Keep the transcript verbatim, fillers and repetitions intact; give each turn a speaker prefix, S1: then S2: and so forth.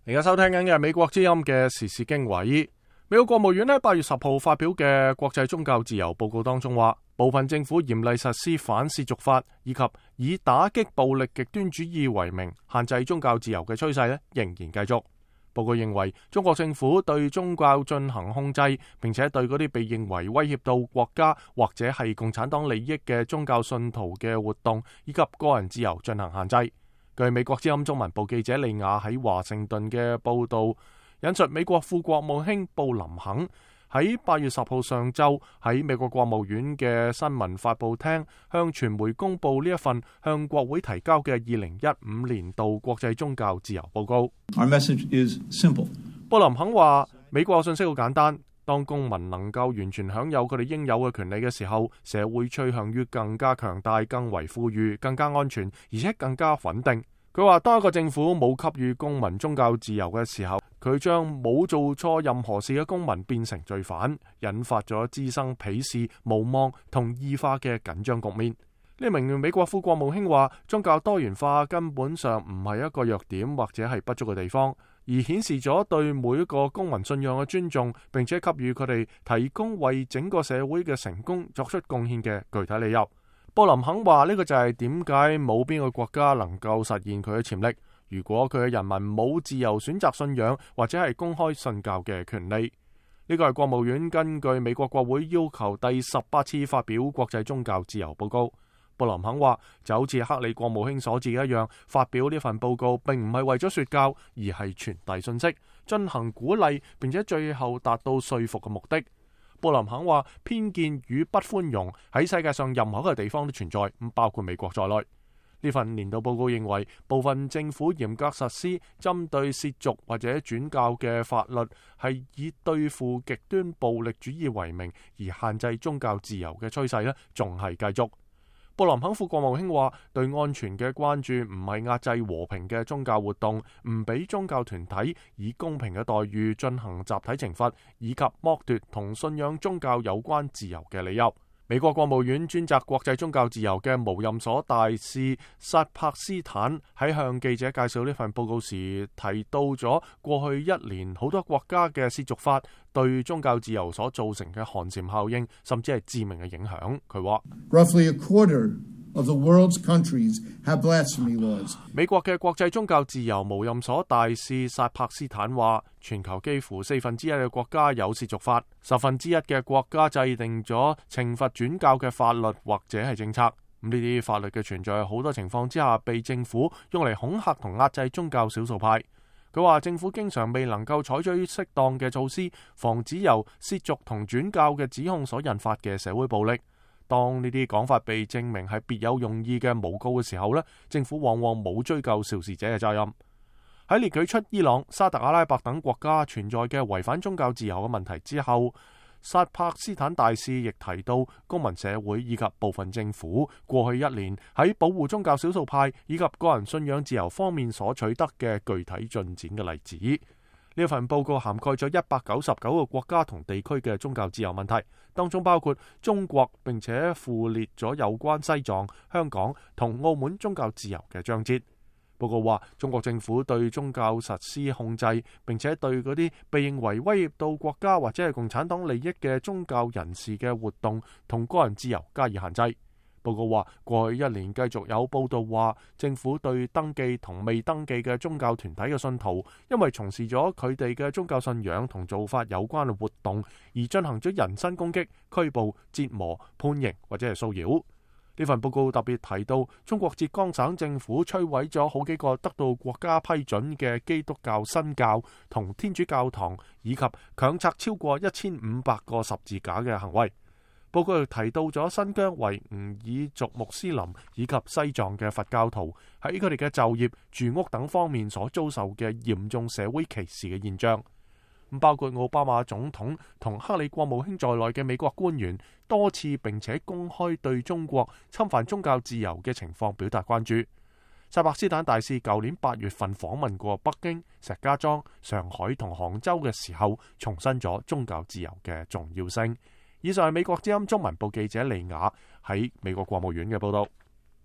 S1: 而家收聽緊嘅係美國之音嘅時事經緯。美國國務院喺八月十號發表嘅國際宗教自由報告當中話，部分政府嚴厲實施反褻瀆法以及以打擊暴力極端主義為名限制宗教自由嘅趨勢咧仍然繼續。報告認為，中國政府對宗教進行控制，並且對嗰啲被認為威脅到國家或者係共產黨利益嘅宗教信徒嘅活動以及個人自由進行限制。據美國之音中文部記者利亞喺華盛頓嘅報道，引述美國副國務卿布林肯喺八月十號上晝喺美國國務院嘅新聞發佈廳向傳媒公布呢一份向國會提交嘅二零一五年度國際宗教自由報告。
S2: Our message is simple.
S1: 布林肯話：美國信息好簡單，當公民能夠完全享有佢哋應有嘅權利嘅時候，社會趨向於更加強大、更為富裕、更加安全，而且更加穩定。佢話：當一個政府冇給予公民宗教自由嘅時候，佢將冇做錯任何事嘅公民變成罪犯，引發咗滋生鄙視、無望同異化嘅緊張局面。呢名美國副國務卿話：宗教多元化根本上唔係一個弱點或者係不足嘅地方，而顯示咗對每一個公民信仰嘅尊重，並且給予佢哋提供為整個社會嘅成功作出貢獻嘅具體理由。布林肯話：呢個就係點解冇邊個國家能夠實現佢嘅潛力。如果佢嘅人民冇自由選擇信仰或者係公開信教嘅權利，呢個係國務院根據美國國會要求第十八次發表國際宗教自由報告。布林肯話：就好似克里國務卿所指一樣，發表呢份報告並唔係為咗說教，而係傳遞信息、進行鼓勵，並且最後達到說服嘅目的。布林肯話：偏見與不寬容喺世界上任何一個地方都存在，咁包括美國在內。呢份年度報告認為，部分政府嚴格實施針對褻瀆或者轉教嘅法律，係以對付極端暴力主義為名而限制宗教自由嘅趨勢呢，仲係繼續。布林肯副國務卿話：對安全嘅關注唔係壓制和平嘅宗教活動，唔俾宗教團體以公平嘅待遇進行集體懲罰，以及剝奪同信仰宗教有關自由嘅理由。美國國務院專責國際宗教自由嘅無任所大使薩帕斯坦喺向記者介紹呢份報告時提到咗過去一年好多國家嘅褻瀆法對宗教自由所造成嘅寒蟬效應，甚至係致命嘅影響。佢話
S2: ：Roughly a quarter of the world's countries have blasphemy laws.
S1: 美國嘅國際宗教自由無任所大使薩帕斯坦話：全球幾乎四分之一嘅國家有褻瀆法，十分之一嘅國家制定咗懲罰轉教嘅法律或者係政策。咁呢啲法律嘅存在，好多情況之下被政府用嚟恐嚇同壓制宗教少數派。佢話政府經常未能夠採取適當嘅措施，防止由褻瀆同轉教嘅指控所引發嘅社會暴力。當呢啲講法被證明係別有用意嘅誣告嘅時候呢，政府往往冇追究肇事者嘅責任。喺列舉出伊朗、沙特阿拉伯等國家存在嘅違反宗教自由嘅問題之後，薩帕斯坦大使亦提到公民社會以及部分政府過去一年喺保護宗教少數派以及個人信仰自由方面所取得嘅具體進展嘅例子。呢份報告涵蓋咗一百九十九個國家同地區嘅宗教自由問題，當中包括中國，並且附列咗有關西藏、香港同澳門宗教自由嘅章節。報告話，中國政府對宗教實施控制，並且對嗰啲被認為威脅到國家或者係共產黨利益嘅宗教人士嘅活動同個人自由加以限制。報告話，過去一年繼續有報道話，政府對登記同未登記嘅宗教團體嘅信徒，因為從事咗佢哋嘅宗教信仰同做法有關嘅活動，而進行咗人身攻擊、拘捕、折磨、判刑或者係騷擾。呢份報告特別提到，中國浙江省政府摧毀咗好幾個得到國家批准嘅基督教新教同天主教堂，以及強拆超過一千五百個十字架嘅行為。報告又提到咗新疆維吾爾族穆斯林以及西藏嘅佛教徒喺佢哋嘅就業、住屋等方面所遭受嘅嚴重社會歧視嘅現象。包括奧巴馬總統同克里國務卿在內嘅美國官員多次並且公開對中國侵犯宗教自由嘅情況表達關注。薩帕斯坦大使舊年八月份訪問過北京、石家莊、上海同杭州嘅時候，重申咗宗教自由嘅重要性。以上係美國之音中文部記者利雅喺美國國務院嘅報道。